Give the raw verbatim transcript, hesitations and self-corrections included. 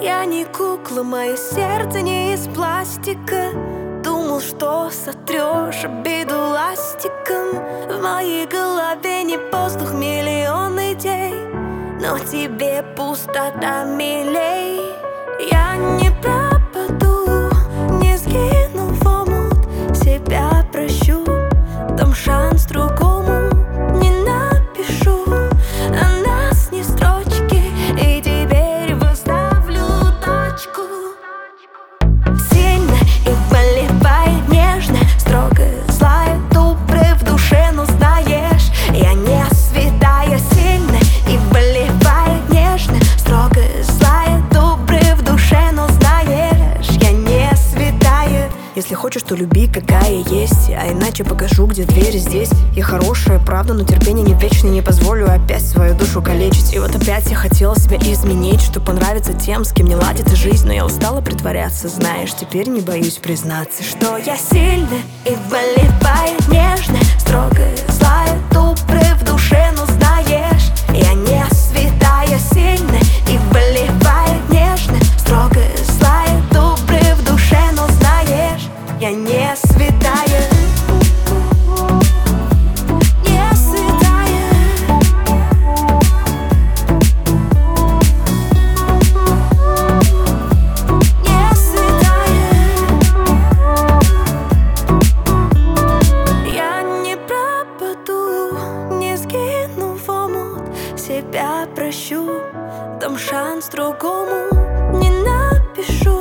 Я не кукла, мое сердце не из пластика. Думал, что сотрешь обиду ластиком. В моей голове не воздух, миллион идей, но тебе пустота милей. Я не пропаду, не сгину в омут, себя прощу, дам шанс другому. Не напишу о нас ни строчки, и теперь выставлю точку. Сильно и болевает нежно, строго, злая, добрая в душе, но знаешь, я не святая. Сильно и болевает нежно, строго, злая, добрая в душе, но знаешь, я не святая. Если хочешь, то люби, какая есть, а иначе покажу, где дверь здесь. Я хорошая, правда, но терпение не вечно, не позволю опять свою душу калечить. И вот опять я хотела себя изменить, чтобы понравиться тем, с кем не ладится жизнь. Но я устала притворяться, знаешь, теперь не боюсь признаться, что я сильна и болевает нежно, строгая, злая, добрая в душе, но знаешь, я не святая. Сильна и болевает нежно, строгая, злая, добрая в душе, но знаешь, я не святая. Не святая. Не святая. Я не пропаду, не сгину в омут, себя прощу, дам шанс другому. Не напишу